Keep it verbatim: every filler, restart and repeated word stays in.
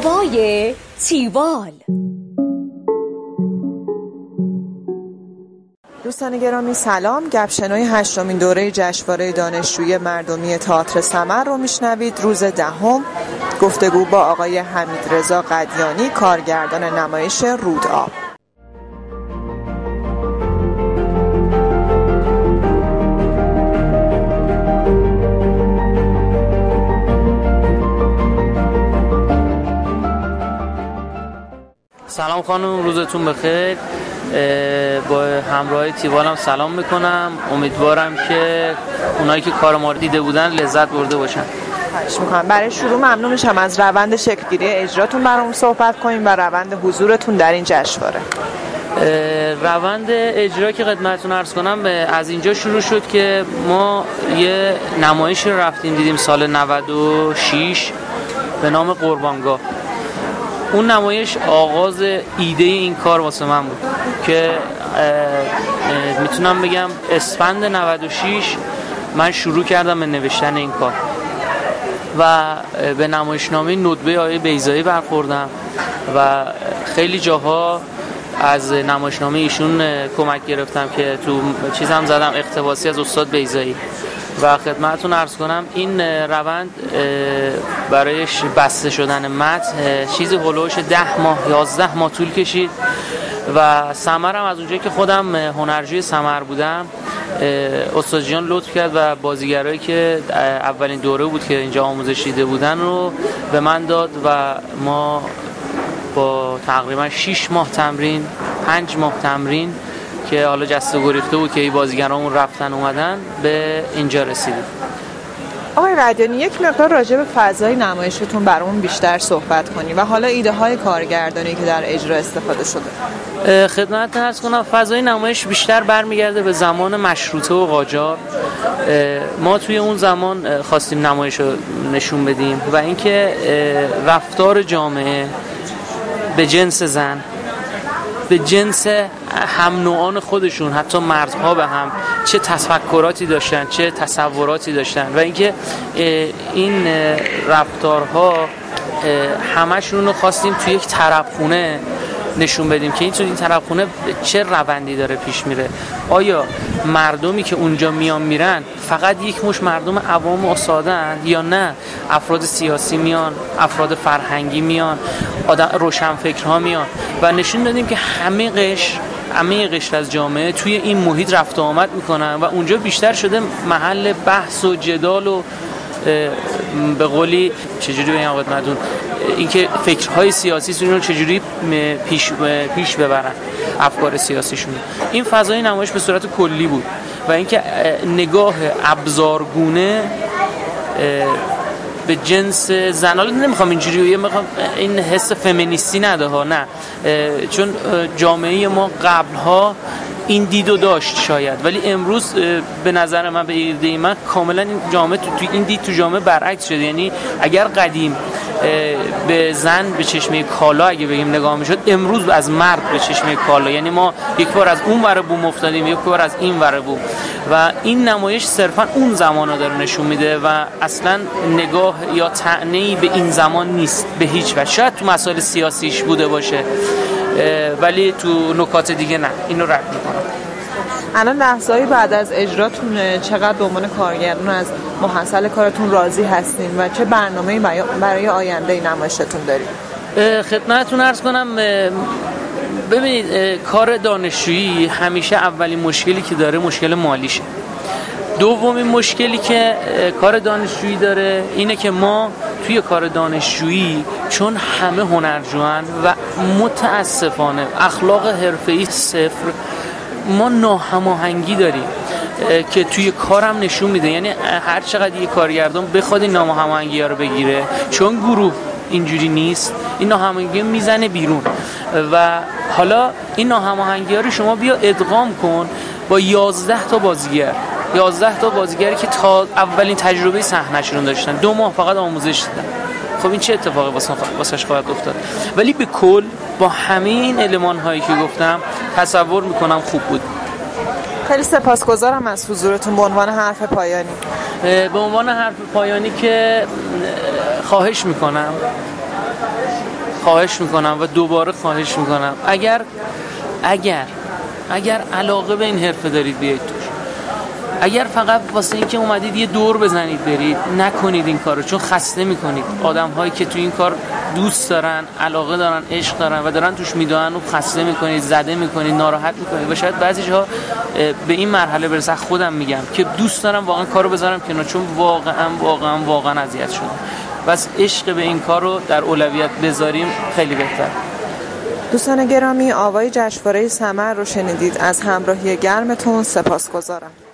هوای تیوال. دوستان گرامی سلام، گپشنوی هشتمین دوره جشنواره دانشجویی مردمی تئاتر ثمر رو میشنوید. روز دهم گفتگو با آقای حمیدرضا قدیانی، کارگردان نمایش رودآب. سلام خانم، روزتون بخیر. با همراه تیوالم سلام میکنم. امیدوارم که اونایی که کار ما رو دیده بودن لذت برده باشن. خواهش میکنم. برای شروع ممنون میشم از روند شکل‌گیری اجراتون برامون صحبت کنیم و روند حضورتون در این جشنواره. روند اجرا که خدمتتون عرض کنم از اینجا شروع شد که ما یه نمایش رو رفتیم دیدیم سال نود و شش به نام قربانگاه. اون نمایش آغاز ایده این کار واسه من بود که میتونم بگم اسفند نود و شش من شروع کردم به نوشتن این کار و به نمایشنامه ندبه آقای بیضایی برخوردم و خیلی جاها از نمایشنامه ایشون کمک گرفتم که تو چیزم زدم اقتباسی از استاد بیضایی و خدمتتون عرض کنم این روند برای بسته شدن متن چیزی هولوش ده ماه یازده ماه طول کشید و ثمرم از اونجایی که خودم هنرجوی ثمر بودم استاد جان لطف کرد و بازیگرایی که اولین دوره بود که اینجا آموزش دیده بودن رو به من داد و ما با تقریبا شش ماه تمرین پنج ماه تمرین که حالا جسته گریخته بود که این بازیگرامون رفتن اومدن به اینجا رسیدیم. آقای قدیانی، یک مقدار راجع به فضای نمایشتون برامون بیشتر صحبت کنی و حالا ایده های کارگردانی که در اجرا استفاده شده. خدمتتون عرض کنم فضای نمایش بیشتر برمیگرده به زمان مشروطه و قاجار. ما توی اون زمان خواستیم نمایش رو نشون بدیم و اینکه رفتار جامعه به جنس زن، به جنس هم نوعان خودشون، حتی مردها به هم چه تفکراتی داشتن، چه تصوراتی داشتن و اینکه این رفتارها همشون رو خواستیم توی یک طرفخونه نشون بدیم که این تو این طرفخونه چه روندی داره پیش میره. آیا مردمی که اونجا میان میرن فقط یک مش مردم عوام و ساده‌اند یا نه افراد سیاسی میان، افراد فرهنگی میان، آدم روشنفکرها میان و نشون دادیم که همه قشر همه قشر از جامعه توی این محیط رفت و آمد میکنن و اونجا بیشتر شده محل بحث و جدال و به قولی چجوری بگم خدمتتون اینکه فکرهای سیاسی رو چجوری پیش پیش ببرن افکار سیاسیشون. این فضای نمایش به صورت کلی بود و اینکه نگاه ابزارگونه به جنس زن، حالا نمیخوام اینجوری میخوام این حس فمینیستی نده ها، نه، چون جامعه ما قبلها این دیدو داشت شاید، ولی امروز به نظر من به ایده من کاملا این جامعه تو, تو این دید تو جامعه برعکس شده. یعنی اگر قدیم به زن به چشمه کالا اگه بگیم نگاه میشد، امروز از مرد به چشمه کالا، یعنی ما یک بار از اون ور بوم افتادیم یک بار از این ور بوم و این نمایش صرفا اون زمانو داره نشون میده و اصلا نگاه یا طعنه‌ای به این زمان نیست به هیچ وجه. شاید تو مسائل سیاسیش بوده باشه ولی تو نکات دیگه نه. اینو رد میکنم. الان لحظه‌ای بعد از اجراتون چقدر به عنوان کارگردان از محصل کارتون راضی هستین و چه برنامه‌ای برای آینده نمایشتون دارید؟ خدمتتون عرض کنم ببینید کار دانشجویی همیشه اولین مشکلی که داره مشکل مالیشه. دومین مشکلی که کار دانشجویی داره اینه که ما توی کار دانشجویی چون همه هنرجوان و متاسفانه اخلاق حرفه‌ای صفر، ما ناهماهنگی داریم که توی کارم نشون میده. یعنی هر چقدر یه کارگردان بخواد این ناهماهنگی‌ها رو بگیره، چون گروه اینجوری نیست، این ناهماهنگی میزنه بیرون و حالا این ناهماهنگی‌ها رو شما بیا ادغام کن با یازده تا بازیگر یازده تا بازیگری که تا اولین تجربه صحنه‌شون داشتن، دو ماه فقط آموزش دیدن. خب این چه اتفاقی واسش خواهد افتاد؟ ولی به کل با همین المان هایی که گفتم تصور میکنم خوب بود. خیلی سپاسگزارم از حضورتون. به عنوان حرف پایانی به عنوان حرف پایانی که خواهش میکنم خواهش میکنم و دوباره خواهش میکنم اگر اگر اگر علاقه به این حرفه دارید بیایید توش. اگر فقط واسه اینکه اومدید یه دور بزنید برید، نکنید این کارو، چون خسته میکنید آدم‌هایی که تو این کار دوست دارن، علاقه دارن، عشق دارن و دارن توش میدونن و خسته میکنید، زده میکنید، ناراحت میکنید و شاید بعضی جاها به این مرحله برسه. خودم میگم که دوست دارم واقعا کارو بذارم کنار، چون واقعا واقعا واقعا اذیت شدم. بس عشق به این کارو در اولویت بذاریم خیلی بهتر. دوستان گرامی، آوای جشنواره ثمر رو شنیدید. از همراهی گرمتون سپاسگزارم.